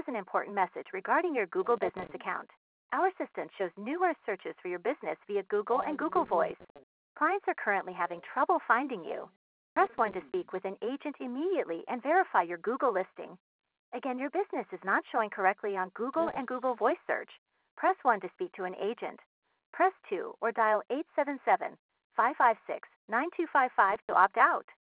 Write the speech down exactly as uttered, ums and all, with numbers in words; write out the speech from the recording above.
an important message regarding your Google Business account. Our assistant shows numerous searches for your business via Google and Google Voice. Clients are currently having trouble finding you. Press one to speak with an agent immediately and verify your Google listing. Again, your business is not showing correctly on Google and Google Voice search. Press one to speak to an agent. Press two or dial eight seven seven, five five six, nine two five five to opt out.